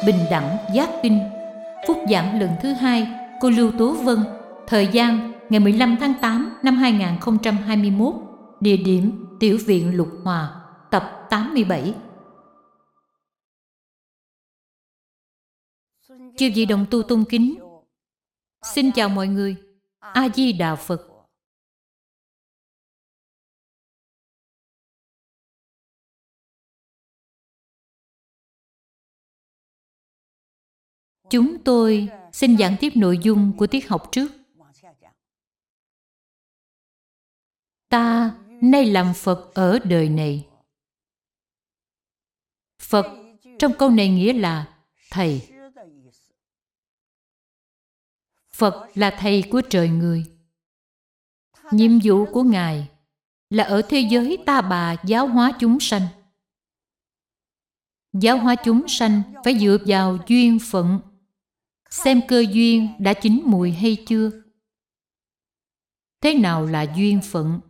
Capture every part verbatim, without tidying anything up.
Bình đẳng giác kinh. Phúc giảng lần thứ hai, cô Lưu Tố Vân. Thời gian ngày mười lăm tháng tám năm hai nghìn không trăm hai mươi mốt. Địa điểm Tiểu viện Lục Hòa. Tập tám mươi bảy. Chư vị đồng tu tôn kính, xin chào mọi người. A Di Đà Phật. Chúng tôi xin giảng tiếp nội dung của tiết học trước. Ta nay làm Phật ở đời này. Phật trong câu này nghĩa là Thầy. Phật là Thầy của trời người. Nhiệm vụ của Ngài là ở thế giới ta bà giáo hóa chúng sanh. Giáo hóa chúng sanh phải dựa vào duyên phận, xem cơ duyên đã chín mùi hay chưa. Thế nào là duyên phận?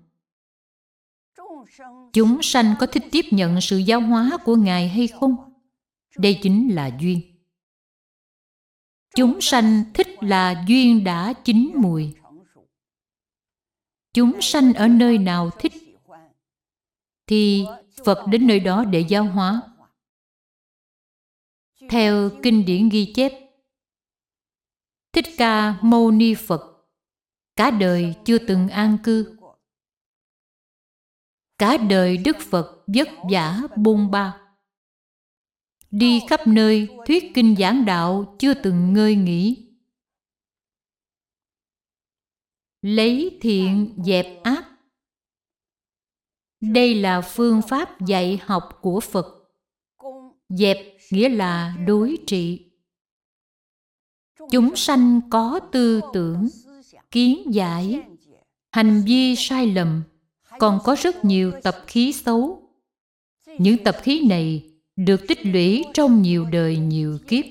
Chúng sanh có thích tiếp nhận sự giáo hóa của Ngài hay không? Đây chính là duyên. Chúng sanh thích là duyên đã chín mùi. Chúng sanh ở nơi nào thích thì Phật đến nơi đó để giáo hóa. Theo kinh điển ghi chép, Thích Ca Mâu Ni Phật cả đời chưa từng an cư. Cả đời Đức Phật vất vả bôn ba, đi khắp nơi thuyết kinh giảng đạo chưa từng ngơi nghỉ. Lấy thiện dẹp ác. Đây là phương pháp dạy học của Phật. Dẹp nghĩa là đối trị. Chúng sanh có tư tưởng, kiến giải, hành vi sai lầm, còn có rất nhiều tập khí xấu. Những tập khí này được tích lũy trong nhiều đời nhiều kiếp.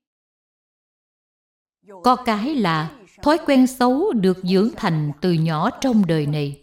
Có cái là thói quen xấu được dưỡng thành từ nhỏ trong đời này.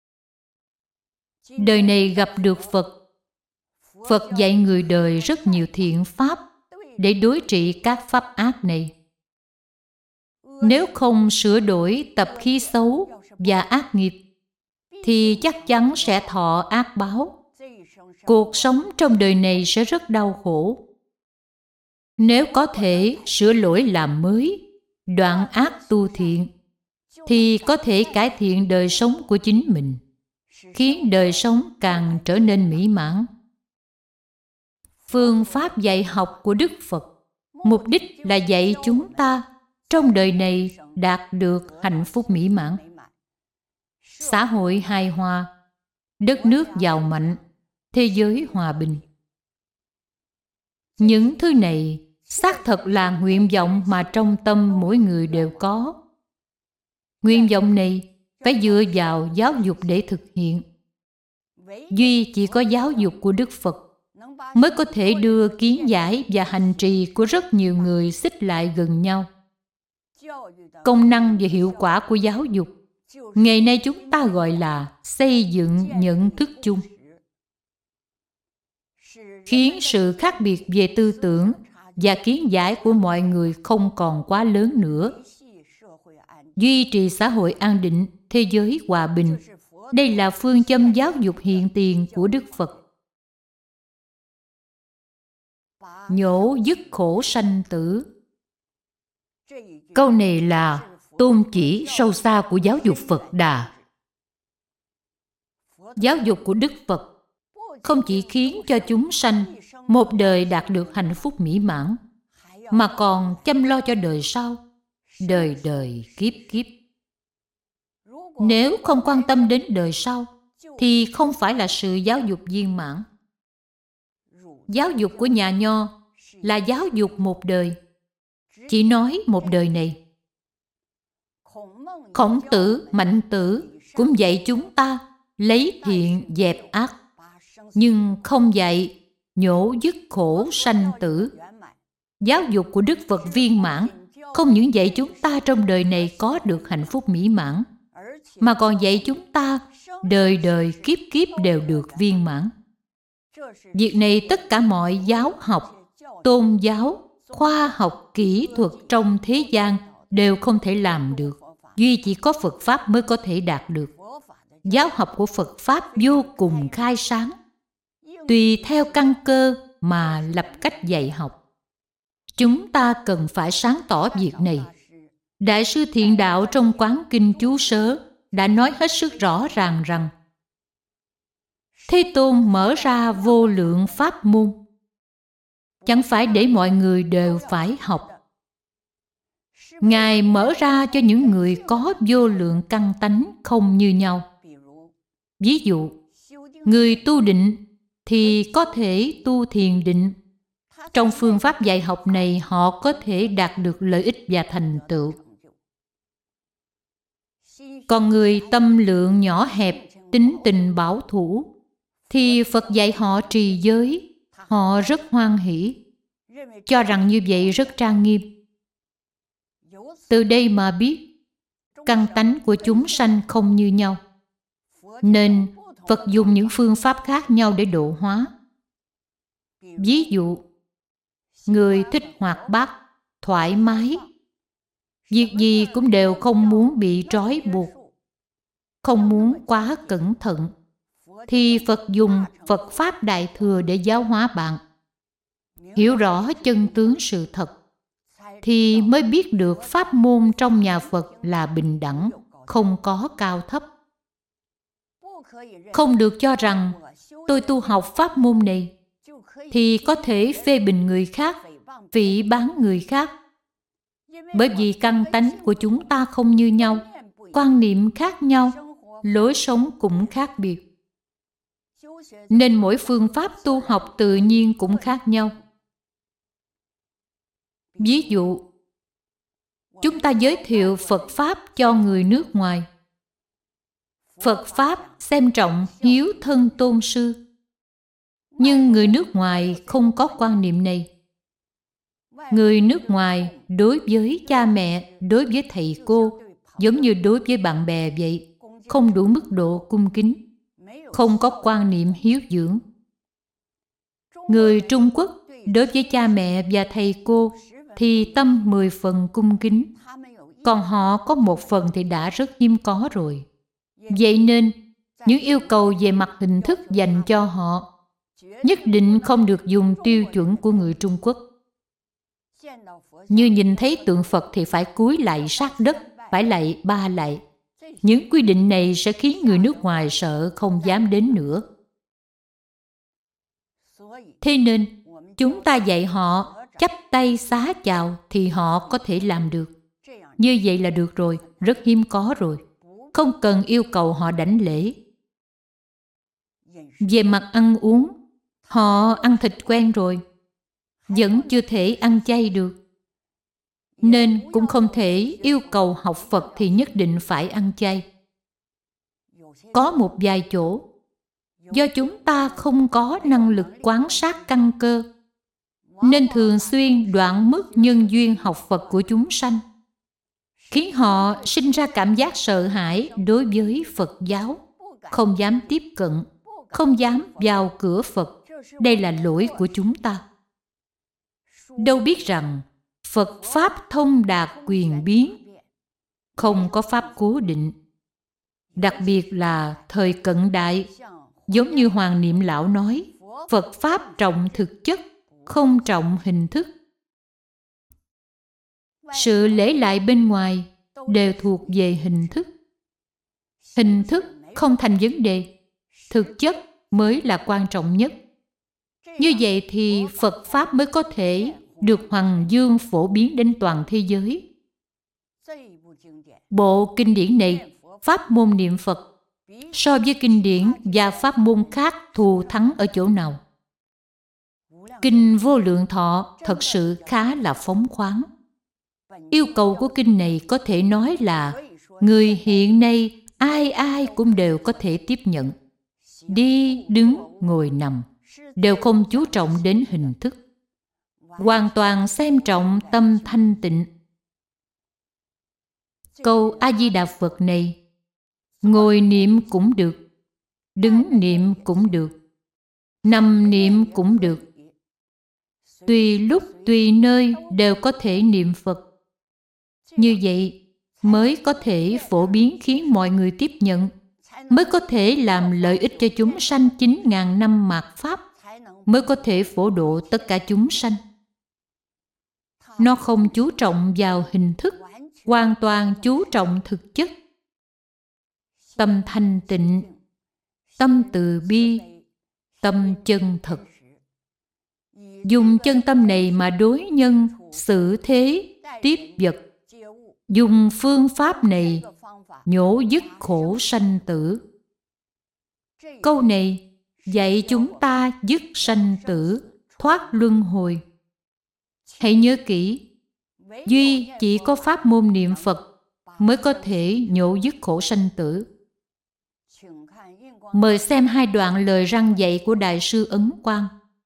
Đời này gặp được Phật. Phật dạy người đời rất nhiều thiện pháp để đối trị các pháp ác này. Nếu không sửa đổi tập khí xấu và ác nghiệp thì chắc chắn sẽ thọ ác báo. Cuộc sống trong đời này sẽ rất đau khổ. Nếu có thể sửa lỗi làm mới, đoạn ác tu thiện, thì có thể cải thiện đời sống của chính mình, khiến đời sống càng trở nên mỹ mãn. Phương pháp dạy học của Đức Phật mục đích là dạy chúng ta trong đời này đạt được hạnh phúc mỹ mãn, xã hội hài hòa, đất nước giàu mạnh, thế giới hòa bình. Những thứ này xác thật là nguyện vọng mà trong tâm mỗi người đều có. Nguyện vọng này phải dựa vào giáo dục để thực hiện. Duy chỉ có giáo dục của Đức Phật mới có thể đưa kiến giải và hành trì của rất nhiều người xích lại gần nhau. Công năng và hiệu quả của giáo dục ngày nay chúng ta gọi là xây dựng nhận thức chung, khiến sự khác biệt về tư tưởng và kiến giải của mọi người không còn quá lớn nữa. Duy trì xã hội an định, thế giới hòa bình. Đây là phương châm giáo dục hiện tiền của Đức Phật. Nhổ dứt khổ sanh tử. Câu này là tôn chỉ sâu xa của giáo dục Phật Đà. Giáo dục của Đức Phật không chỉ khiến cho chúng sanh một đời đạt được hạnh phúc mỹ mãn, mà còn chăm lo cho đời sau, đời đời kiếp kiếp. Nếu không quan tâm đến đời sau, thì không phải là sự giáo dục viên mãn. Giáo dục của nhà Nho là giáo dục một đời, chỉ nói một đời này. Khổng Tử, Mạnh Tử cũng dạy chúng ta lấy thiện dẹp ác, nhưng không dạy nhổ dứt khổ sanh tử. Giáo dục của Đức Phật viên mãn không những dạy chúng ta trong đời này có được hạnh phúc mỹ mãn, mà còn dạy chúng ta đời đời kiếp kiếp đều được viên mãn. Việc này tất cả mọi giáo học, tôn giáo khoa học kỹ thuật trong thế gian đều không thể làm được. Duy chỉ có Phật Pháp mới có thể đạt được. Giáo học của Phật Pháp vô cùng khai sáng, tùy theo căn cơ mà lập cách dạy học. Chúng ta cần phải sáng tỏ việc này. Đại sư Thiện Đạo trong Quán Kinh Chú Sớ đã nói hết sức rõ ràng rằng Thế Tôn mở ra vô lượng pháp môn, chẳng phải để mọi người đều phải học. Ngài mở ra cho những người có vô lượng căn tánh không như nhau. Ví dụ, người tu định thì có thể tu thiền định. Trong phương pháp dạy học này họ có thể đạt được lợi ích và thành tựu. Còn người tâm lượng nhỏ hẹp, tính tình bảo thủ, thì Phật dạy họ trì giới, họ rất hoan hỷ, cho rằng như vậy rất trang nghiêm. Từ đây mà biết căn tánh của chúng sanh không như nhau, nên Phật dùng những phương pháp khác nhau để độ hóa. Ví dụ, người thích hoạt bát, thoải mái, việc gì cũng đều không muốn bị trói buộc, không muốn quá cẩn thận, thì Phật dùng Phật Pháp Đại Thừa để giáo hóa bạn. Hiểu rõ chân tướng sự thật, thì mới biết được pháp môn trong nhà Phật là bình đẳng, không có cao thấp. Không được cho rằng tôi tu học pháp môn này thì có thể phê bình người khác, phỉ báng người khác. Bởi vì căn tánh của chúng ta không như nhau, quan niệm khác nhau, lối sống cũng khác biệt, nên mỗi phương pháp tu học tự nhiên cũng khác nhau. Ví dụ, chúng ta giới thiệu Phật Pháp cho người nước ngoài. Phật Pháp xem trọng hiếu thân tôn sư, nhưng người nước ngoài không có quan niệm này. Người nước ngoài đối với cha mẹ, đối với thầy cô, giống như đối với bạn bè vậy, không đủ mức độ cung kính, không có quan niệm hiếu dưỡng. Người Trung Quốc đối với cha mẹ và thầy cô thì tâm mười phần cung kính, còn họ có một phần thì đã rất hiếm có rồi. Vậy nên, những yêu cầu về mặt hình thức dành cho họ nhất định không được dùng tiêu chuẩn của người Trung Quốc. Như nhìn thấy tượng Phật thì phải cúi lạy sát đất, phải lạy ba lạy. Những quy định này sẽ khiến người nước ngoài sợ không dám đến nữa. Thế nên, chúng ta dạy họ chắp tay xá chào thì họ có thể làm được. Như vậy là được rồi, rất hiếm có rồi. Không cần yêu cầu họ đảnh lễ. Về mặt ăn uống, họ ăn thịt quen rồi, vẫn chưa thể ăn chay được. Nên cũng không thể yêu cầu học Phật thì nhất định phải ăn chay. Có một vài chỗ, do chúng ta không có năng lực quan sát căn cơ, nên thường xuyên đoạn mất nhân duyên học Phật của chúng sanh, khiến họ sinh ra cảm giác sợ hãi đối với Phật giáo, không dám tiếp cận, không dám vào cửa Phật. Đây là lỗi của chúng ta. Đâu biết rằng Phật Pháp thông đạt quyền biến, không có Pháp cố định. Đặc biệt là thời cận đại, giống như Hoàng Niệm Lão nói, Phật Pháp trọng thực chất, không trọng hình thức. Sự lễ lại bên ngoài đều thuộc về hình thức. Hình thức không thành vấn đề, thực chất mới là quan trọng nhất. Như vậy thì Phật Pháp mới có thể được hoằng dương phổ biến đến toàn thế giới. Bộ kinh điển này, pháp môn niệm Phật, so với kinh điển và pháp môn khác thù thắng ở chỗ nào? Kinh Vô Lượng Thọ thật sự khá là phóng khoáng. Yêu cầu của kinh này có thể nói là người hiện nay ai ai cũng đều có thể tiếp nhận. Đi, đứng, ngồi, nằm đều không chú trọng đến hình thức, hoàn toàn xem trọng tâm thanh tịnh. Câu A-di-đà Phật này, ngồi niệm cũng được, đứng niệm cũng được, nằm niệm cũng được. tùy lúc tùy nơi đều có thể niệm Phật. Như vậy mới có thể phổ biến khiến mọi người tiếp nhận, mới có thể làm lợi ích cho chúng sanh chín ngàn năm mạt Pháp, mới có thể phổ độ tất cả chúng sanh. Nó không chú trọng vào hình thức, hoàn toàn chú trọng thực chất. Tâm thanh tịnh, tâm từ bi, tâm chân thật. Dùng chân tâm này mà đối nhân, xử thế, tiếp vật. Dùng phương pháp này nhổ dứt khổ sanh tử. Câu này dạy chúng ta dứt sanh tử, thoát luân hồi. Hãy nhớ kỹ, duy chỉ có pháp môn niệm Phật mới có thể nhổ dứt khổ sanh tử. Mời xem hai đoạn lời răn dạy của Đại sư Ấn Quang.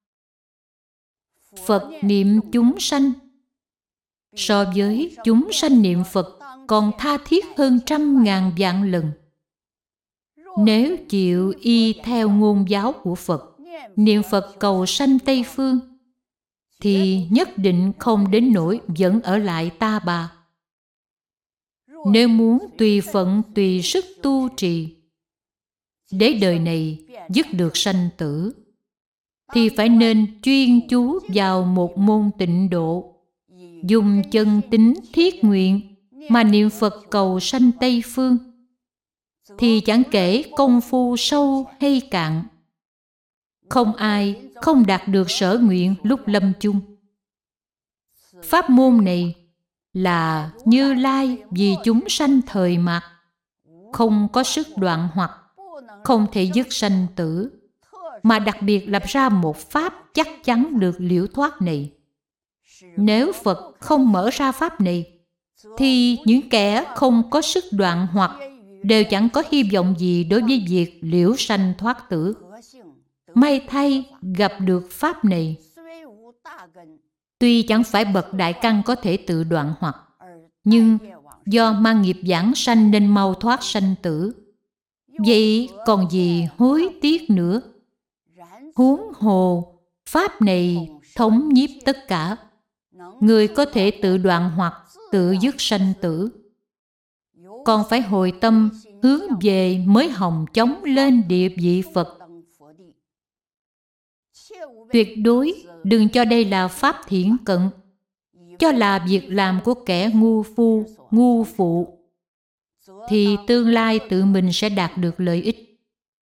Phật niệm chúng sanh, so với chúng sanh niệm Phật còn tha thiết hơn trăm ngàn vạn lần. Nếu chịu y theo ngôn giáo của Phật, niệm Phật cầu sanh Tây Phương, thì nhất định không đến nỗi vẫn ở lại Ta Bà. Nếu muốn tùy phận tùy sức tu trì, để đời này dứt được sanh tử, thì phải nên chuyên chú vào một môn tịnh độ, dùng chân tín thiết nguyện mà niệm Phật cầu sanh Tây Phương, thì chẳng kể công phu sâu hay cạn, không ai không đạt được sở nguyện lúc lâm chung. Pháp môn này là Như Lai vì chúng sanh thời mạt, không có sức đoạn hoặc, không thể dứt sanh tử, mà đặc biệt lập ra một pháp chắc chắn được liễu thoát này. Nếu Phật không mở ra pháp này, thì những kẻ không có sức đoạn hoặc đều chẳng có hy vọng gì đối với việc liễu sanh thoát tử. May thay gặp được pháp này, tuy chẳng phải bậc đại căn có thể tự đoạn hoặc, nhưng do mang nghiệp giảng sanh nên mau thoát sanh tử. Vậy còn gì hối tiếc nữa? Huống hồ pháp này thống nhiếp tất cả, người có thể tự đoạn hoặc tự dứt sanh tử. Còn phải hồi tâm hướng về mới hòng chống lên địa vị Phật. Tuyệt đối đừng cho đây là pháp thiển cận, cho là việc làm của kẻ ngu phu, ngu phụ, thì tương lai tự mình sẽ đạt được lợi ích.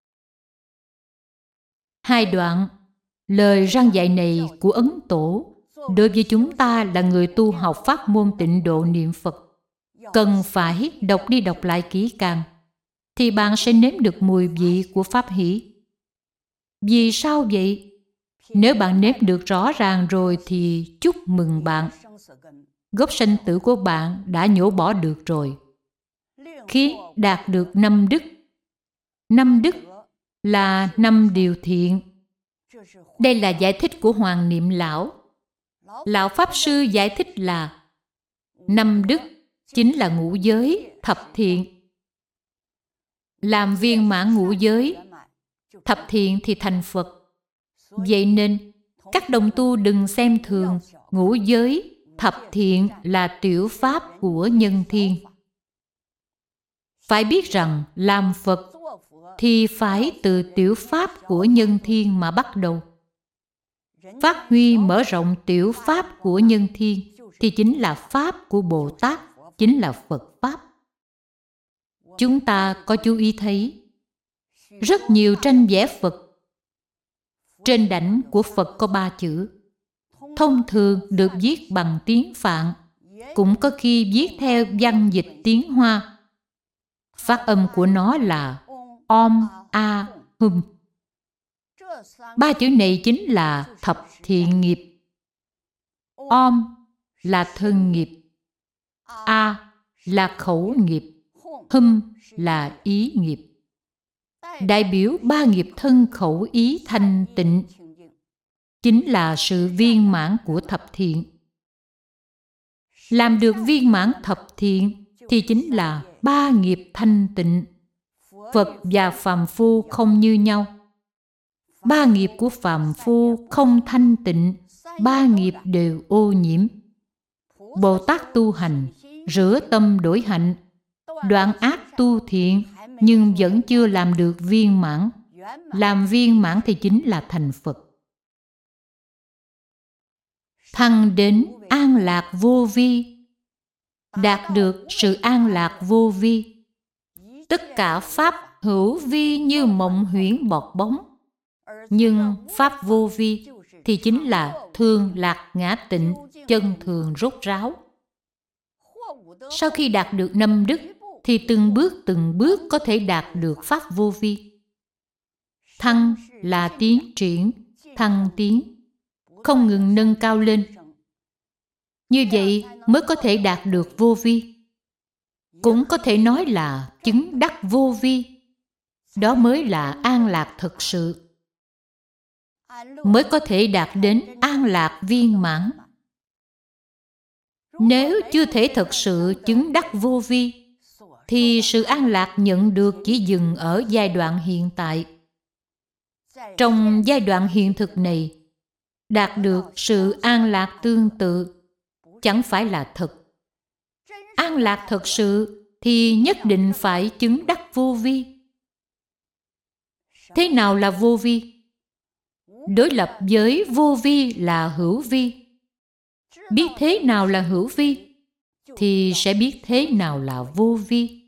Hai đoạn lời răn dạy này của Ấn Tổ đối với chúng ta là người tu học pháp môn tịnh độ niệm Phật, cần phải đọc đi đọc lại kỹ càng, thì bạn sẽ nếm được mùi vị của pháp hỷ. Vì sao vậy? Nếu bạn nếm được rõ ràng rồi thì chúc mừng bạn. Gốc sanh tử của bạn đã nhổ bỏ được rồi, khiến đạt được năm đức. Năm đức là năm điều thiện. Đây là giải thích của Hoàng Niệm Lão. Lão Pháp Sư giải thích là năm đức chính là ngũ giới, thập thiện. Làm viên mãn ngũ giới, thập thiện thì thành Phật. Vậy nên các đồng tu đừng xem thường ngũ giới, thập thiện là tiểu pháp của nhân thiên. Phải biết rằng làm Phật thì phải từ tiểu pháp của nhân thiên mà bắt đầu. Phát huy mở rộng tiểu pháp của nhân thiên thì chính là pháp của Bồ Tát, chính là Phật Pháp. Chúng ta có chú ý thấy rất nhiều tranh vẽ Phật. Trên đảnh của Phật có ba chữ. Thông thường được viết bằng tiếng Phạn, cũng có khi viết theo văn dịch tiếng Hoa. Phát âm của nó là Om A Hum. Ba chữ này chính là thập thiện nghiệp. Om là thân nghiệp, A là khẩu nghiệp, Hum là ý nghiệp. Đại biểu ba nghiệp thân khẩu ý thanh tịnh, chính là sự viên mãn của thập thiện. Làm được viên mãn thập thiện thì chính là ba nghiệp thanh tịnh. Phật và phàm phu không như nhau. Ba nghiệp của phàm phu không thanh tịnh, ba nghiệp đều ô nhiễm. Bồ Tát tu hành, rửa tâm đổi hạnh, đoạn ác tu thiện, nhưng vẫn chưa làm được viên mãn. Làm viên mãn thì chính là thành Phật. Thăng đến an lạc vô vi, đạt được sự an lạc vô vi. Tất cả pháp hữu vi như mộng huyễn bọt bóng, nhưng pháp vô vi thì chính là thường lạc ngã tịnh, chân thường rốt ráo. Sau khi đạt được năm đức thì từng bước từng bước có thể đạt được pháp vô vi. Thăng là tiến triển, thăng tiến, không ngừng nâng cao lên. Như vậy mới có thể đạt được vô vi. Cũng có thể nói là chứng đắc vô vi. Đó mới là an lạc thực sự. Mới có thể đạt đến an lạc viên mãn. Nếu chưa thể thực sự chứng đắc vô vi, thì sự an lạc nhận được chỉ dừng ở giai đoạn hiện tại. Trong giai đoạn hiện thực này, đạt được sự an lạc tương tự chẳng phải là thật. An lạc thật sự thì nhất định phải chứng đắc vô vi. Thế nào là vô vi? Đối lập với vô vi là hữu vi. Biết thế nào là hữu vi thì sẽ biết thế nào là vô vi.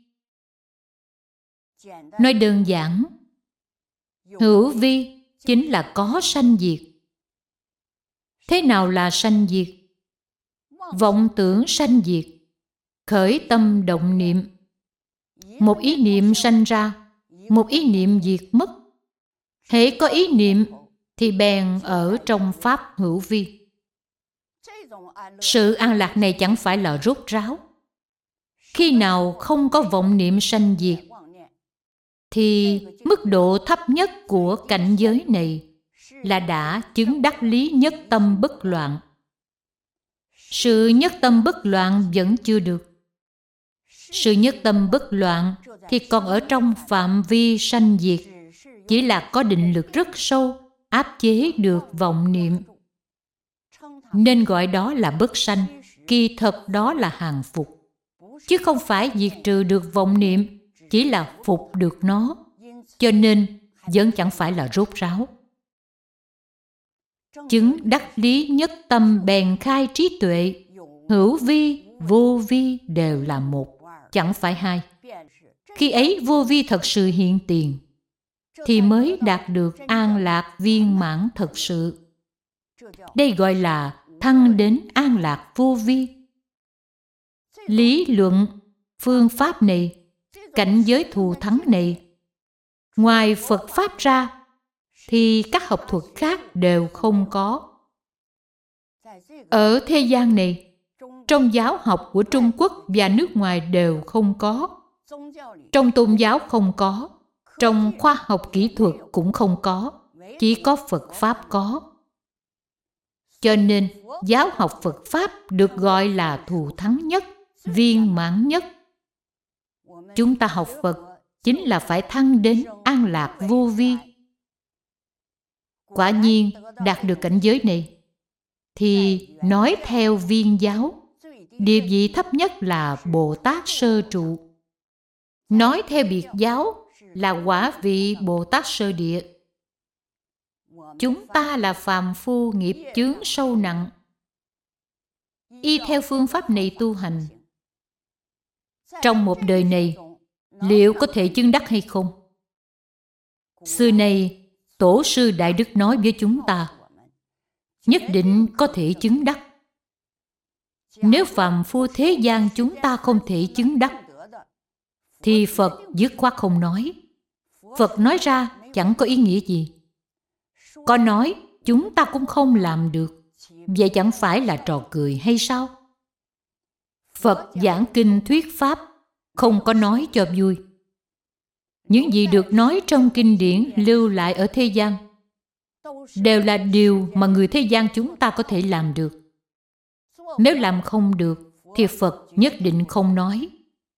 Nói đơn giản, hữu vi chính là có sanh diệt. Thế nào là sanh diệt? Vọng tưởng sanh diệt, khởi tâm động niệm. Một ý niệm sanh ra, một ý niệm diệt mất. Hễ có ý niệm thì bèn ở trong pháp hữu vi. Sự an lạc này chẳng phải là rốt ráo. Khi nào không có vọng niệm sanh diệt, thì mức độ thấp nhất của cảnh giới này là đã chứng đắc lý nhất tâm bất loạn. Sự nhất tâm bất loạn vẫn chưa được. Sự nhất tâm bất loạn thì còn ở trong phạm vi sanh diệt, chỉ là có định lực rất sâu, áp chế được vọng niệm. Nên gọi đó là bất sanh, kỳ thật đó là hàng phục. Chứ không phải diệt trừ được vọng niệm, chỉ là phục được nó. Cho nên vẫn chẳng phải là rốt ráo. Chứng đắc lý nhất tâm bèn khai trí tuệ. Hữu vi, vô vi đều là một, chẳng phải hai. Khi ấy vô vi thật sự hiện tiền, thì mới đạt được an lạc viên mãn thật sự. Đây gọi là thăng đến an lạc vô vi. Lý luận, phương pháp này, cảnh giới thù thắng này, ngoài Phật Pháp ra, thì các học thuật khác đều không có. Ở thế gian này, trong giáo học của Trung Quốc và nước ngoài đều không có. Trong tôn giáo không có. Trong khoa học kỹ thuật cũng không có. Chỉ có Phật Pháp có. Cho nên, giáo học Phật Pháp được gọi là thù thắng nhất, viên mãn nhất. Chúng ta học Phật chính là phải thăng đến an lạc vô vi. Quả nhiên, đạt được cảnh giới này, thì nói theo viên giáo, địa vị thấp nhất là Bồ Tát sơ trụ. Nói theo biệt giáo là quả vị Bồ Tát sơ địa. Chúng ta là phàm phu nghiệp chướng sâu nặng. Y theo phương pháp này tu hành, trong một đời này, liệu có thể chứng đắc hay không? Xưa nay, Tổ sư Đại Đức nói với chúng ta, nhất định có thể chứng đắc. Nếu phàm phu thế gian chúng ta không thể chứng đắc, thì Phật dứt khoát không nói. Phật nói ra chẳng có ý nghĩa gì. Có nói chúng ta cũng không làm được, vậy chẳng phải là trò cười hay sao? Phật giảng kinh thuyết pháp, không có nói cho vui. Những gì được nói trong kinh điển lưu lại ở thế gian đều là điều mà người thế gian chúng ta có thể làm được. Nếu làm không được thì Phật nhất định không nói.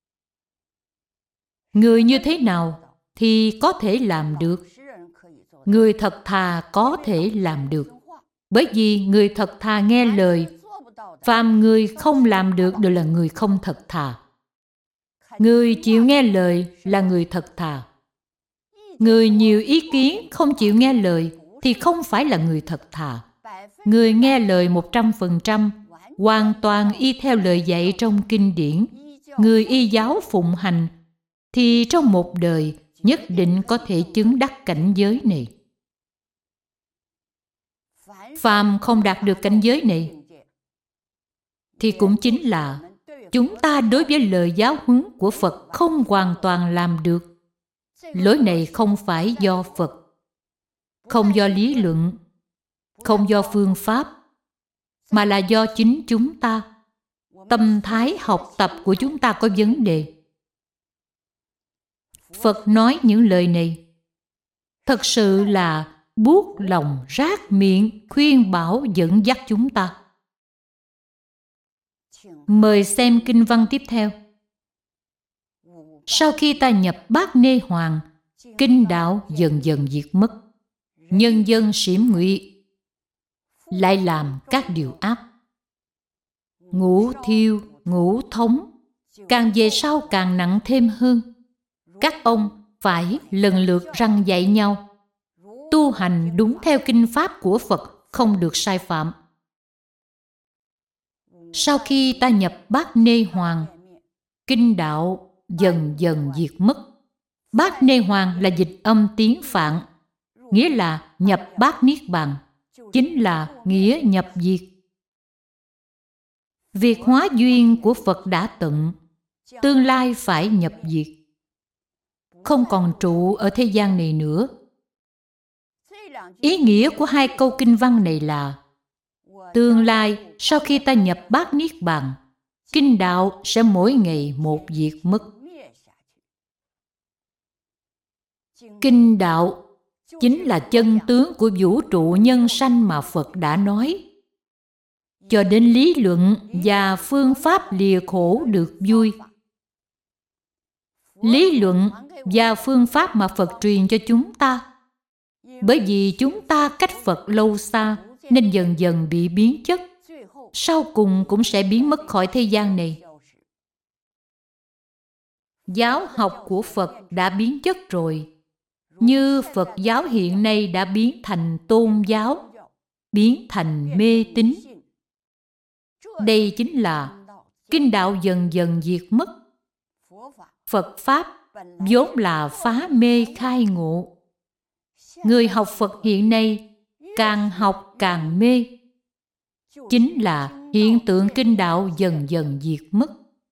Người như thế nào thì có thể làm được? Người thật thà có thể làm được. Bởi vì người thật thà nghe lời, phàm người không làm được đều là người không thật thà. Người chịu nghe lời là người thật thà. Người nhiều ý kiến không chịu nghe lời thì không phải là người thật thà. Người nghe lời một trăm phần trăm, hoàn toàn y theo lời dạy trong kinh điển, người y giáo phụng hành, thì trong một đời nhất định có thể chứng đắc cảnh giới này. Phàm không đạt được cảnh giới này, thì cũng chính là chúng ta đối với lời giáo huấn của Phật không hoàn toàn làm được. Lỗi này không phải do Phật, không do lý luận, không do phương pháp, mà là do chính chúng ta. Tâm thái học tập của chúng ta có vấn đề. Phật nói những lời này thật sự là buốt lòng rát miệng khuyên bảo dẫn dắt chúng ta. Mời xem kinh văn tiếp theo. Sau khi ta nhập Bát Nê Hoàng, kinh đạo dần dần diệt mất. Nhân dân xỉm ngụy, lại làm các điều ác. Ngũ thiêu, ngũ thống, càng về sau càng nặng thêm hơn. Các ông phải lần lượt răn dạy nhau, tu hành đúng theo kinh pháp của Phật, không được sai phạm. Sau khi ta nhập Bát Nê Hoàng, kinh đạo dần dần diệt mất. Bát Nê Hoàng là dịch âm tiếng Phạn, nghĩa là nhập bát niết bàn, chính là nghĩa nhập diệt. Việc hóa duyên của Phật đã tận, tương lai phải nhập diệt, không còn trụ ở thế gian này nữa. Ý nghĩa của hai câu kinh văn này là tương lai sau khi ta nhập bát niết bàn, kinh đạo sẽ mỗi ngày một diệt mất. Kinh đạo chính là chân tướng của vũ trụ nhân sanh mà Phật đã nói. Cho đến lý luận và phương pháp lìa khổ được vui. Lý luận và phương pháp mà Phật truyền cho chúng ta, bởi vì chúng ta cách Phật lâu xa nên dần dần bị biến chất, sau cùng cũng sẽ biến mất khỏi thế gian này. Giáo học của Phật đã biến chất rồi, như Phật giáo hiện nay đã biến thành tôn giáo, biến thành mê tín. Đây chính là kinh đạo dần dần diệt mất. Phật Pháp vốn là phá mê khai ngộ. Người học Phật hiện nay càng học càng mê, chính là hiện tượng kinh đạo dần dần diệt mất.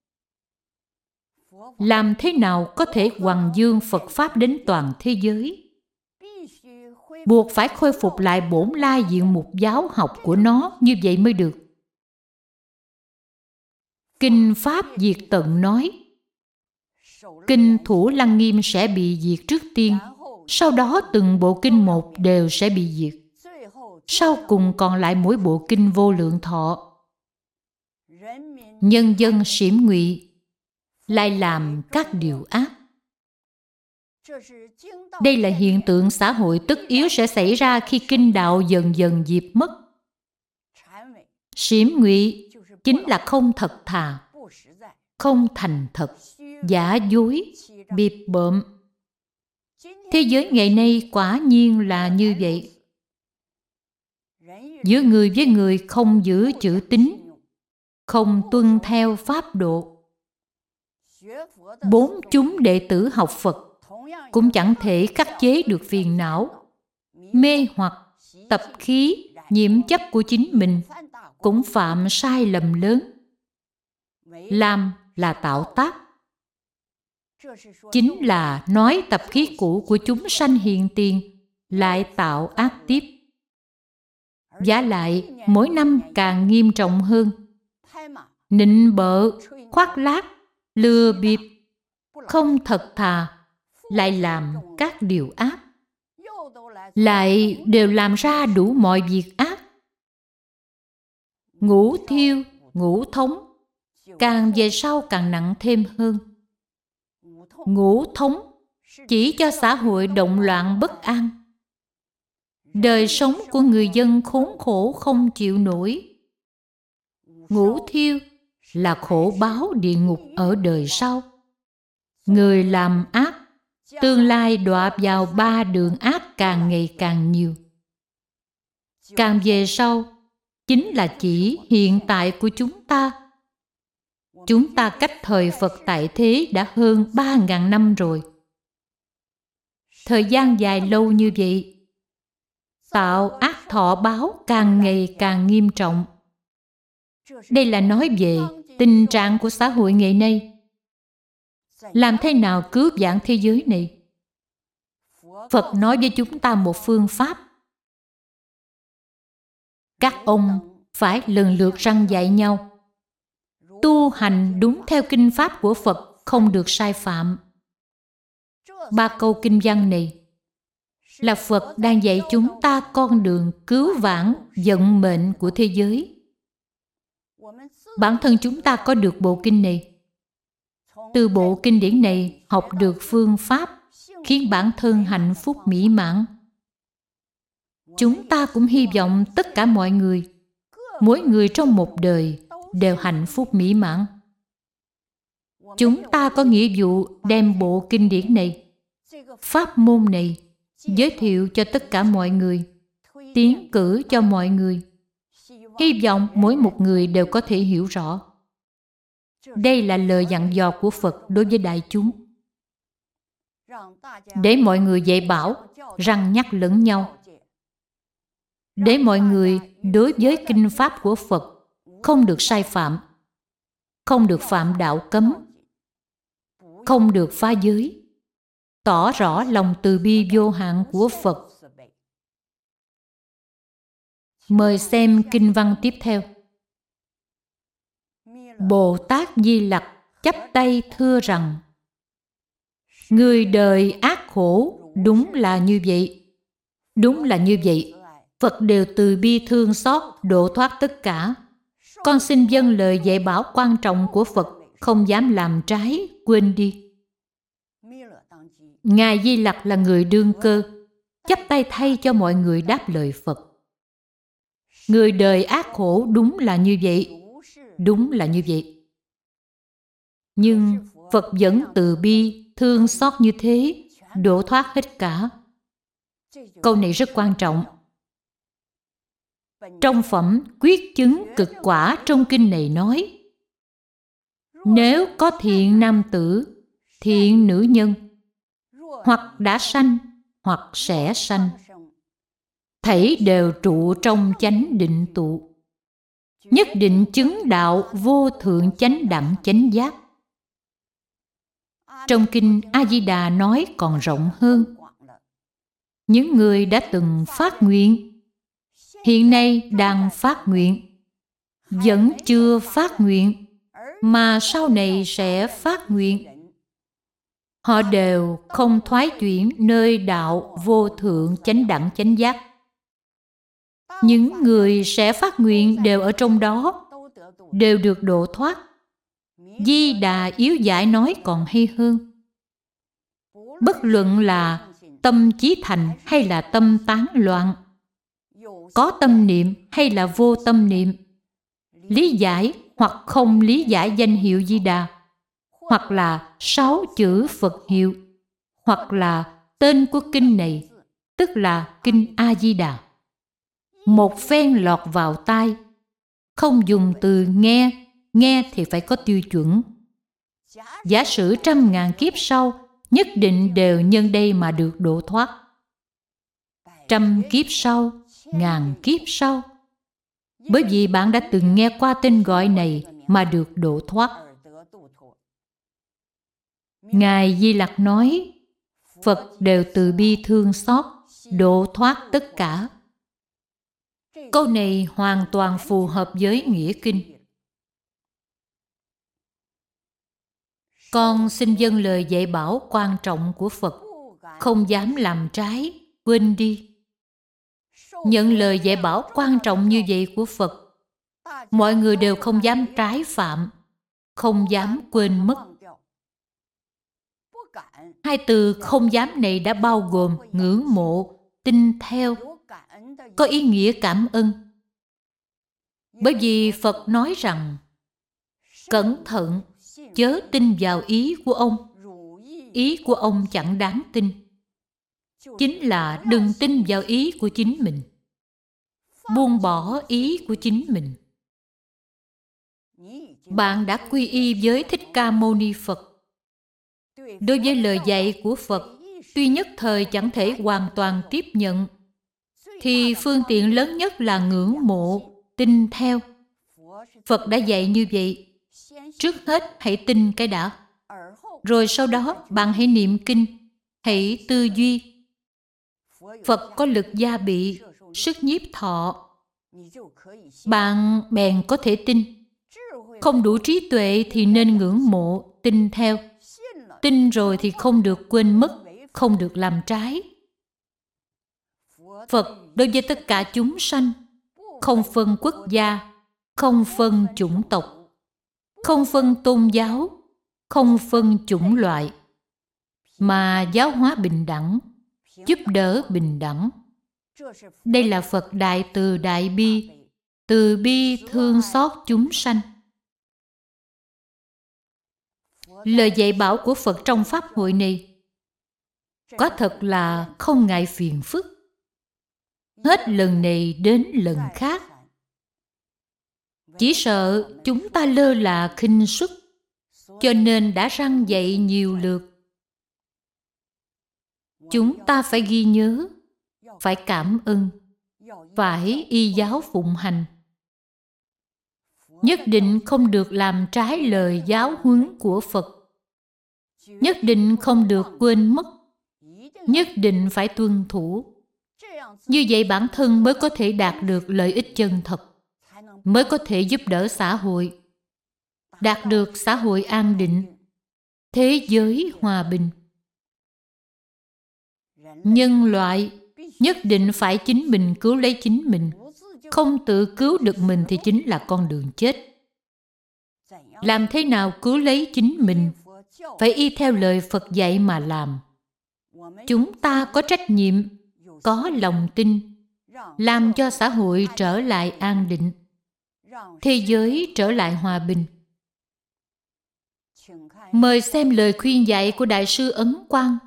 Làm thế nào có thể hoằng dương Phật Pháp đến toàn thế giới? Buộc phải khôi phục lại bổn lai diện mục giáo học của nó, như vậy mới được. Kinh Pháp diệt tận nói, kinh Thủ Lăng Nghiêm sẽ bị diệt trước tiên, sau đó từng bộ kinh một đều sẽ bị diệt. Sau cùng còn lại mỗi bộ kinh Vô Lượng Thọ. Nhân dân xỉm ngụy, lại làm các điều ác. Đây là hiện tượng xã hội tất yếu sẽ xảy ra khi kinh đạo dần dần diệt mất. Xỉm ngụy chính là không thật thà, không thành thật, giả dối, bịp bợm. Thế giới ngày nay quả nhiên là như vậy. Giữa người với người không giữ chữ tín, không tuân theo pháp độ. Bốn chúng đệ tử học Phật cũng chẳng thể khắc chế được phiền não, mê hoặc, tập khí, nhiễm chấp của chính mình, cũng phạm sai lầm lớn. Làm là tạo tác, chính là nói tập khí cũ của chúng sanh hiện tiền, lại tạo ác tiếp. Vả lại mỗi năm càng nghiêm trọng hơn. Nịnh bợ, khoác lác, lừa bịp, không thật thà, lại làm các điều ác, lại đều làm ra đủ mọi việc ác. Ngũ thiêu, ngũ thống, càng về sau càng nặng thêm hơn. Ngũ thống chỉ cho xã hội động loạn bất an. Đời sống của người dân khốn khổ không chịu nổi. Ngũ thiêu là khổ báo địa ngục ở đời sau. Người làm ác, tương lai đọa vào ba đường ác càng ngày càng nhiều. Càng về sau, chính là chỉ hiện tại của chúng ta. Chúng ta cách thời Phật tại thế đã hơn ba ngàn năm rồi. Thời gian dài lâu như vậy, tạo ác thọ báo càng ngày càng nghiêm trọng. Đây là nói về tình trạng của xã hội ngày nay. Làm thế nào cứu vãn thế giới này? Phật nói với chúng ta một phương pháp. Các ông phải lần lượt răn dạy nhau. Tu hành đúng theo kinh pháp của Phật, không được sai phạm. Ba câu kinh văn này là Phật đang dạy chúng ta con đường cứu vãn vận mệnh của thế giới. Bản thân chúng ta có được bộ kinh này. Từ bộ kinh điển này học được phương pháp khiến bản thân hạnh phúc mỹ mãn. Chúng ta cũng hy vọng tất cả mọi người, mỗi người trong một đời đều hạnh phúc mỹ mãn. Chúng ta có nghĩa vụ đem bộ kinh điển này, pháp môn này, giới thiệu cho tất cả mọi người, tiến cử cho mọi người. Hy vọng mỗi một người đều có thể hiểu rõ. Đây là lời dặn dò của Phật đối với đại chúng. Để mọi người dạy bảo, răn nhắc lẫn nhau. Để mọi người đối với kinh pháp của Phật không được sai phạm, không được phạm đạo cấm, không được phá giới, tỏ rõ lòng từ bi vô hạn của Phật. Mời xem kinh văn tiếp theo. Bồ Tát Di Lặc chắp tay thưa rằng: người đời ác khổ, đúng là như vậy. Đúng là như vậy. Phật đều từ bi thương xót, độ thoát tất cả. Con xin dâng lời dạy bảo quan trọng của Phật, không dám làm trái, quên đi. Ngài Di Lặc là người đương cơ, chắp tay thay cho mọi người đáp lời Phật. Người đời ác khổ, đúng là như vậy. Đúng là như vậy. Nhưng Phật vẫn từ bi, thương xót như thế, độ thoát hết cả. Câu này rất quan trọng. Trong phẩm Quyết chứng cực quả trong kinh này nói: nếu có thiện nam tử, thiện nữ nhân, hoặc đã sanh, hoặc sẽ sanh, thảy đều trụ trong chánh định tụ, nhất định chứng đạo vô thượng chánh đẳng chánh giác. Trong kinh A Di Đà nói còn rộng hơn. Những người đã từng phát nguyện, hiện nay đang phát nguyện, vẫn chưa phát nguyện, mà sau này sẽ phát nguyện, họ đều không thoái chuyển nơi đạo vô thượng chánh đẳng chánh giác. Những người sẽ phát nguyện đều ở trong đó, đều được độ thoát. Di Đà yếu giải nói còn hay hơn. Bất luận là tâm chí thành hay là tâm tán loạn, có tâm niệm hay là vô tâm niệm, lý giải hoặc không lý giải danh hiệu Di Đà, hoặc là sáu chữ Phật hiệu, hoặc là tên của kinh này, tức là kinh A Di Đà, một phen lọt vào tai, không dùng từ nghe, nghe thì phải có tiêu chuẩn. Giả sử trăm ngàn kiếp sau, nhất định đều nhân đây mà được độ thoát. Trăm kiếp sau, ngàn kiếp sau, bởi vì bạn đã từng nghe qua tên gọi này mà được độ thoát. Ngài Di Lặc nói, Phật đều từ bi thương xót, độ thoát tất cả. Câu này hoàn toàn phù hợp với nghĩa kinh. Con xin dâng lời dạy bảo quan trọng của Phật, không dám làm trái, quên đi. Nhận lời dạy bảo quan trọng như vậy của Phật, mọi người đều không dám trái phạm, không dám quên mất. Hai từ không dám này đã bao gồm ngưỡng mộ, tin theo, có ý nghĩa cảm ơn. Bởi vì Phật nói rằng, cẩn thận, chớ tin vào ý của ông. Ý của ông chẳng đáng tin. Chính là đừng tin vào ý của chính mình. Buông bỏ ý của chính mình. Bạn đã quy y với Thích Ca Mâu Ni Phật. Đối với lời dạy của Phật, tuy nhất thời chẳng thể hoàn toàn tiếp nhận, thì phương tiện lớn nhất là ngưỡng mộ, tin theo. Phật đã dạy như vậy. Trước hết hãy tin cái đã. Rồi sau đó bạn hãy niệm kinh, hãy tư duy. Phật có lực gia bị, sức nhiếp thọ. Bạn bèn có thể tin. Không đủ trí tuệ thì nên ngưỡng mộ, tin theo. Tin rồi thì không được quên mất, không được làm trái. Phật đối với tất cả chúng sanh, không phân quốc gia, không phân chủng tộc, không phân tôn giáo, không phân chủng loại, mà giáo hóa bình đẳng, giúp đỡ bình đẳng. Đây là Phật đại từ đại bi, từ bi thương xót chúng sanh. Lời dạy bảo của Phật trong Pháp hội này có thật là không ngại phiền phức. Hết lần này đến lần khác. Chỉ sợ chúng ta lơ là khinh suất, cho nên đã răn dạy nhiều lượt. Chúng ta phải ghi nhớ, phải cảm ơn, phải y giáo phụng hành. Nhất định không được làm trái lời giáo huấn của Phật. Nhất định không được quên mất. Nhất định phải tuân thủ. Như vậy bản thân mới có thể đạt được lợi ích chân thật, mới có thể giúp đỡ xã hội, đạt được xã hội an định, thế giới hòa bình. Nhân loại nhất định phải chính mình cứu lấy chính mình. Không tự cứu được mình thì chính là con đường chết. Làm thế nào cứu lấy chính mình? Phải y theo lời Phật dạy mà làm. Chúng ta có trách nhiệm, có lòng tin, làm cho xã hội trở lại an định, thế giới trở lại hòa bình. Mời xem lời khuyên dạy của Đại sư Ấn Quang.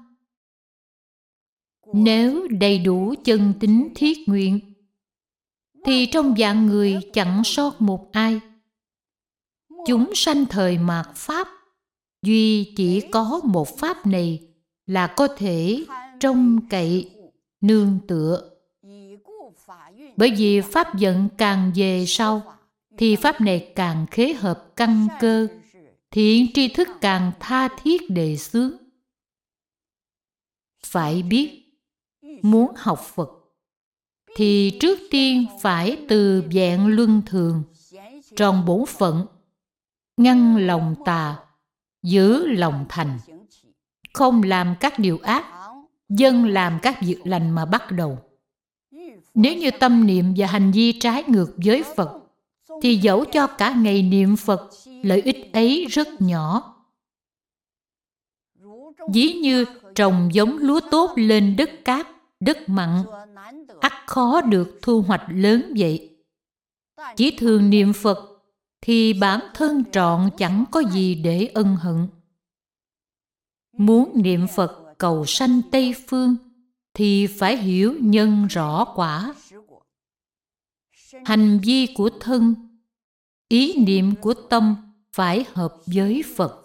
Nếu đầy đủ chân tín thiết nguyện, thì trong vạn người chẳng sót một ai. Chúng sanh thời mạt Pháp, duy chỉ có một Pháp này là có thể trông cậy, nương tựa. Bởi vì Pháp vận càng về sau, thì Pháp này càng khế hợp căn cơ, thiện tri thức càng tha thiết đề xướng. Phải biết, muốn học Phật, thì trước tiên phải từ vẹn luân thường, tròn bổn phận, ngăn lòng tà, giữ lòng thành, không làm các điều ác, dâng làm các việc lành mà bắt đầu. Nếu như tâm niệm và hành vi trái ngược với Phật, thì dẫu cho cả ngày niệm Phật, lợi ích ấy rất nhỏ. Ví như trồng giống lúa tốt lên đất cát, đất mặn, ắt khó được thu hoạch lớn vậy. Chỉ thường niệm Phật, thì bản thân trọn chẳng có gì để ân hận. Muốn niệm Phật cầu sanh Tây Phương, thì phải hiểu nhân rõ quả. Hành vi của thân, ý niệm của tâm phải hợp với Phật.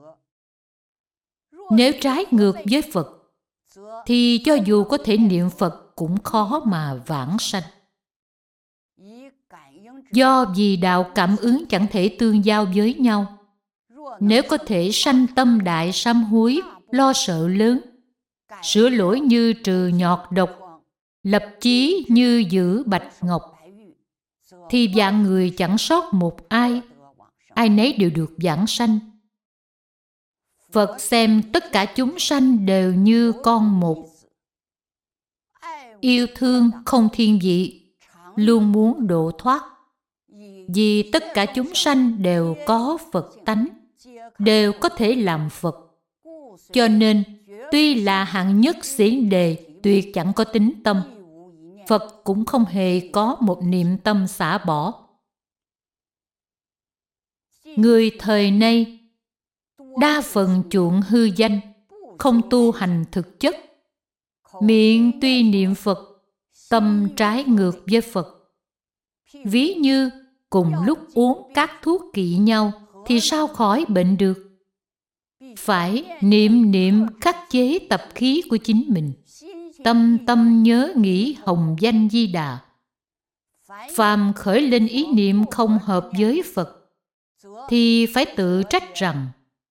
Nếu trái ngược với Phật, thì cho dù có thể niệm Phật cũng khó mà vãng sanh. Do vì đạo cảm ứng chẳng thể tương giao với nhau. Nếu có thể sanh tâm đại sám hối, lo sợ lớn, sửa lỗi như trừ nhọt độc, lập chí như giữ bạch ngọc, thì vạn người chẳng sót một ai, ai nấy đều được vãng sanh. Phật xem tất cả chúng sanh đều như con một. Yêu thương không thiên vị, luôn muốn độ thoát. Vì tất cả chúng sanh đều có Phật tánh, đều có thể làm Phật. Cho nên, tuy là hạng nhất xiển đề, tuyệt chẳng có tính tâm. Phật cũng không hề có một niệm tâm xả bỏ. Người thời nay đa phần chuộng hư danh, không tu hành thực chất. Miệng tuy niệm Phật, tâm trái ngược với Phật. Ví như cùng lúc uống các thuốc kỵ nhau thì sao khỏi bệnh được? Phải niệm niệm khắc chế tập khí của chính mình. Tâm tâm nhớ nghĩ hồng danh Di Đà. Phàm khởi lên ý niệm không hợp với Phật thì phải tự trách rằng: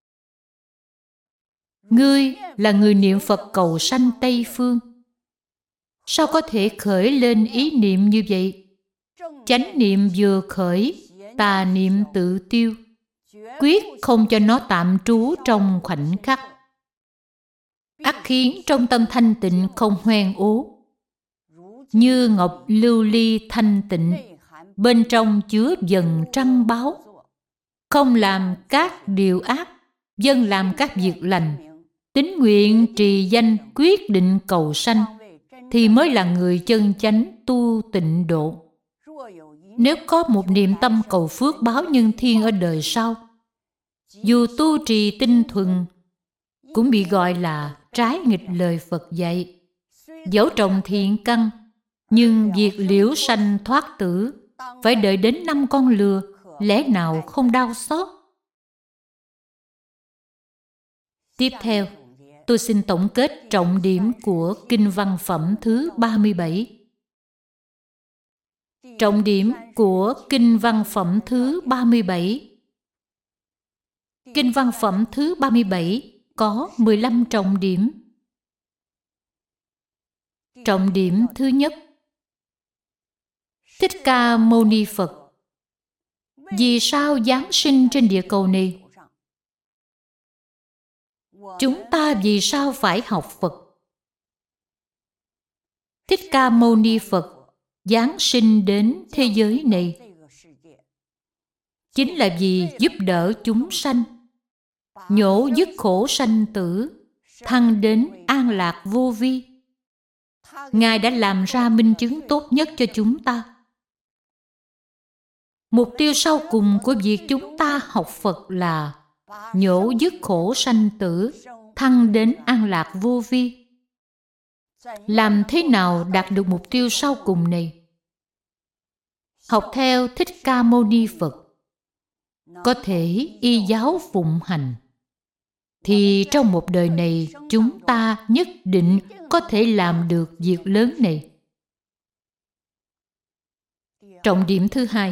ngươi là người niệm Phật cầu sanh Tây Phương, sao có thể khởi lên ý niệm như vậy? Chánh niệm vừa khởi, tà niệm tự tiêu, quyết không cho nó tạm trú trong khoảnh khắc, ắt khiến trong tâm thanh tịnh không hoen ố. Như ngọc lưu ly thanh tịnh, bên trong chứa dần trăng báo. Không làm các điều ác, dân làm các việc lành, tín nguyện trì danh quyết định cầu sanh, thì mới là người chân chánh tu tịnh độ. Nếu có một niệm tâm cầu phước báo nhân thiên ở đời sau, dù tu trì tinh thuần, cũng bị gọi là trái nghịch lời Phật dạy. Dẫu trồng thiện căn, nhưng việc liễu sanh thoát tử phải đợi đến năm con lừa, lẽ nào không đau xót? Tiếp theo, tôi xin tổng kết trọng điểm của Kinh Văn Phẩm thứ ba mươi bảy. Trọng điểm của Kinh Văn Phẩm thứ ba mươi bảy. Kinh Văn Phẩm thứ ba mươi bảy có mười lăm trọng điểm. Trọng điểm thứ nhất: Thích Ca Mâu Ni Phật vì sao giáng sinh trên địa cầu này? Chúng ta vì sao phải học Phật? Thích Ca Mâu Ni Phật giáng sinh đến thế giới này chính là vì giúp đỡ chúng sanh, nhổ dứt khổ sanh tử, thăng đến an lạc vô vi. Ngài đã làm ra minh chứng tốt nhất cho chúng ta. Mục tiêu sau cùng của việc chúng ta học Phật là nhổ dứt khổ sanh tử, thăng đến an lạc vô vi. Làm thế nào đạt được mục tiêu sau cùng này? Học theo Thích Ca Mâu Ni Phật, có thể y giáo phụng hành, thì trong một đời này chúng ta nhất định có thể làm được việc lớn này. Trọng điểm thứ hai: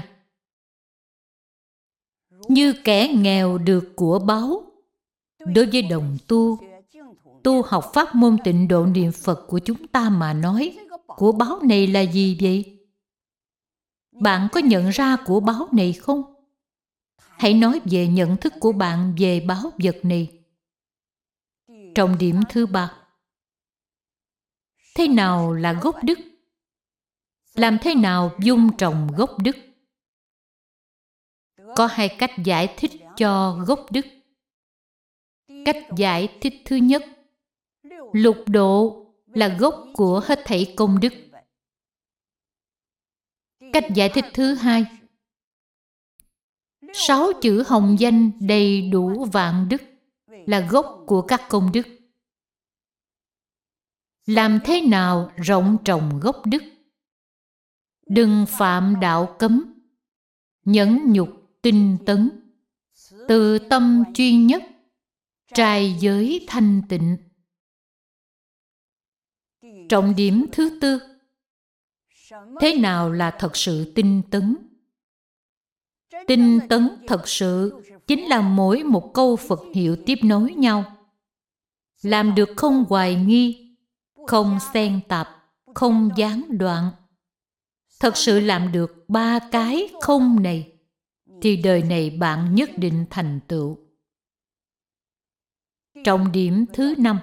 Như kẻ nghèo được của báu. Đối với đồng tu, tu học pháp môn tịnh độ niệm Phật của chúng ta mà nói, của báu này là gì vậy? Bạn có nhận ra của báu này không? Hãy nói về nhận thức của bạn về báu vật này. Trọng điểm thứ ba: Thế nào là gốc đức? Làm thế nào dung trồng gốc đức? Có hai cách giải thích cho gốc đức. Cách giải thích thứ nhất: Lục độ là gốc của hết thảy công đức. Cách giải thích thứ hai: Sáu chữ hồng danh đầy đủ vạn đức là gốc của các công đức. Làm thế nào rộng trồng gốc đức? Đừng phạm đạo cấm, nhẫn nhục tinh tấn, từ tâm chuyên nhất, trai giới thanh tịnh. Trọng điểm thứ tư: Thế nào là thật sự tinh tấn? Tinh tấn thật sự chính là mỗi một câu Phật hiệu tiếp nối nhau, làm được không hoài nghi, không xen tạp, không gián đoạn. Thật sự làm được ba cái không này, thì đời này bạn nhất định thành tựu. Trọng điểm thứ năm: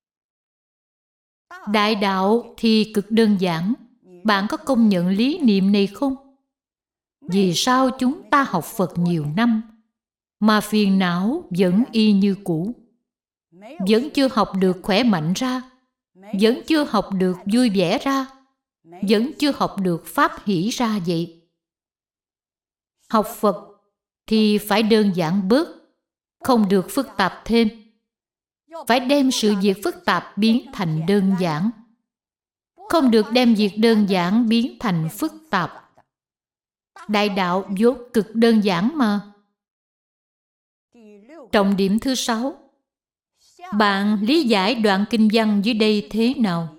Đại đạo thì cực đơn giản. Bạn có công nhận lý niệm này không? Vì sao chúng ta học Phật nhiều năm mà phiền não vẫn y như cũ? Vẫn chưa học được khỏe mạnh ra, vẫn chưa học được vui vẻ ra, vẫn chưa học được pháp hỷ ra vậy. Học Phật thì phải đơn giản bớt, không được phức tạp thêm. Phải đem sự việc phức tạp biến thành đơn giản, không được đem việc đơn giản biến thành phức tạp. Đại đạo vốn cực đơn giản mà. Trọng điểm thứ sáu, bạn lý giải đoạn kinh văn dưới đây thế nào?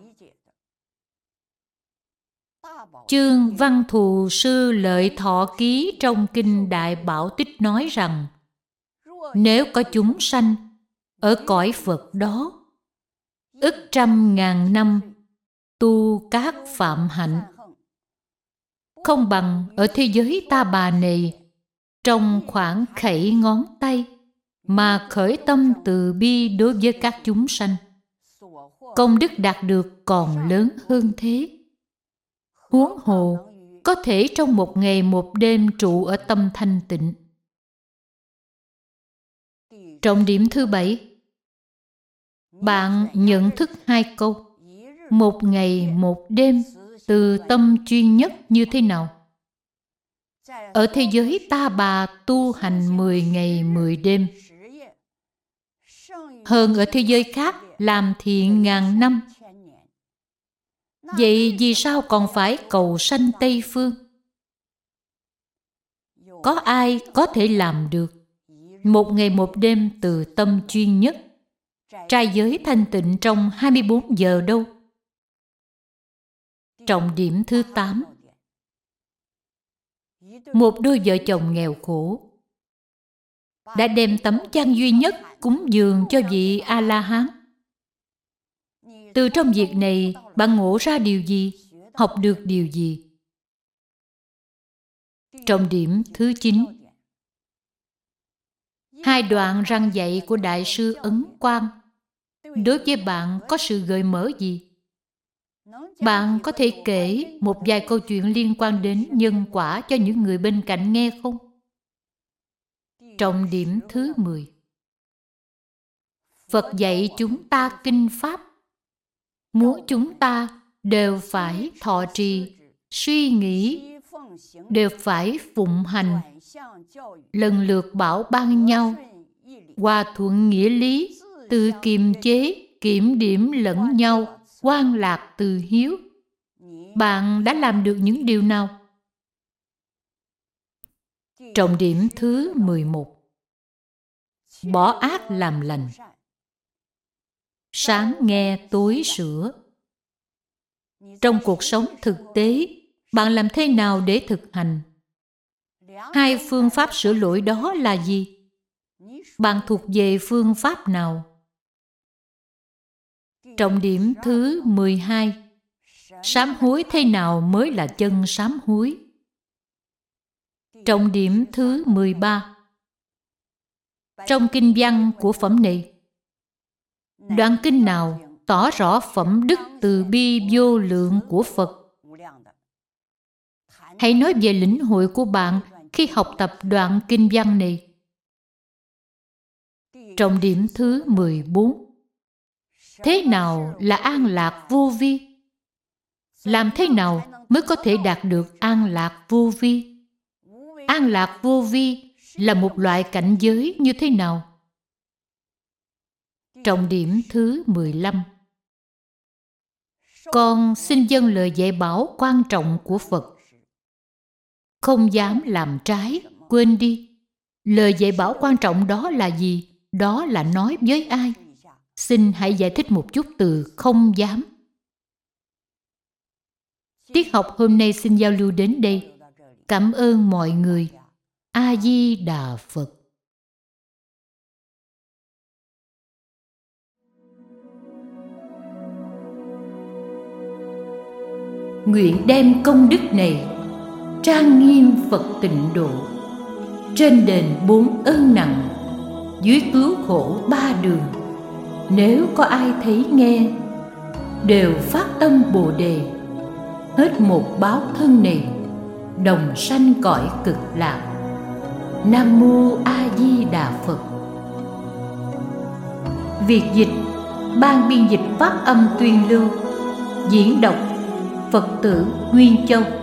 Chương Văn Thù Sư Lợi Thọ Ký trong Kinh Đại Bảo Tích nói rằng, nếu có chúng sanh ở cõi Phật đó, ức trăm ngàn năm tu các phạm hạnh, không bằng ở thế giới ta bà này, trong khoảng khẩy ngón tay mà khởi tâm từ bi đối với các chúng sanh, công đức đạt được còn lớn hơn thế. Huống hồ có thể trong một ngày một đêm trụ ở tâm thanh tịnh. Trọng điểm thứ bảy, bạn nhận thức hai câu một ngày một đêm từ tâm chuyên nhất như thế nào? Ở thế giới ta bà tu hành mười ngày mười đêm, hơn ở thế giới khác làm thiện ngàn năm. Vậy vì sao còn phải cầu sanh Tây Phương? Có ai có thể làm được một ngày một đêm từ tâm chuyên nhất, trai giới thanh tịnh trong hai mươi bốn giờ đâu? Trọng điểm thứ tám, một đôi vợ chồng nghèo khổ đã đem tấm chăn duy nhất cúng dường cho vị A-la-hán. Từ trong việc này, bạn ngộ ra điều gì? Học được điều gì? Trọng điểm thứ chín, hai đoạn răn dạy của Đại sư Ấn Quang đối với bạn có sự gợi mở gì? Bạn có thể kể một vài câu chuyện liên quan đến nhân quả cho những người bên cạnh nghe không? Trọng điểm thứ mười, Phật dạy chúng ta kinh pháp, muốn chúng ta đều phải thọ trì, suy nghĩ, đều phải phụng hành, lần lượt bảo ban nhau, hòa thuận nghĩa lý, tự kiềm chế, kiểm điểm lẫn nhau, hoan lạc từ hiếu. Bạn đã làm được những điều nào? Trọng điểm thứ mười một, bỏ ác làm lành, sáng nghe tối sửa. Trong cuộc sống thực tế, bạn làm thế nào để thực hành? Hai phương pháp sửa lỗi đó là gì? Bạn thuộc về phương pháp nào? Trọng điểm thứ mười hai, sám hối thế nào mới là chân sám hối? Trọng điểm thứ mười ba, trong kinh văn của phẩm này, đoạn kinh nào tỏ rõ phẩm đức từ bi vô lượng của Phật? Hãy nói về lĩnh hội của bạn khi học tập đoạn kinh văn này. Trọng điểm thứ mười bốn, thế nào là an lạc vô vi? Làm thế nào mới có thể đạt được an lạc vô vi? An lạc vô vi là một loại cảnh giới như thế nào? Trọng điểm thứ mười lăm, con xin dâng lời dạy bảo quan trọng của Phật. Không dám làm trái, quên đi. Lời dạy bảo quan trọng đó là gì? Đó là nói với ai? Xin hãy giải thích một chút từ không dám. Tiết học hôm nay xin giao lưu đến đây. Cảm ơn mọi người. A Di Đà Phật. Nguyện đem công đức này trang nghiêm Phật tịnh độ, trên đền bốn ơn nặng, dưới cứu khổ ba đường. Nếu có ai thấy nghe, đều phát tâm Bồ Đề, hết một báo thân này, đồng sanh cõi cực lạc. Nam Mô A Di Đà Phật. Việc dịch, ban biên dịch phát âm tuyên lưu, diễn đọc Phật tử Nguyên Châu.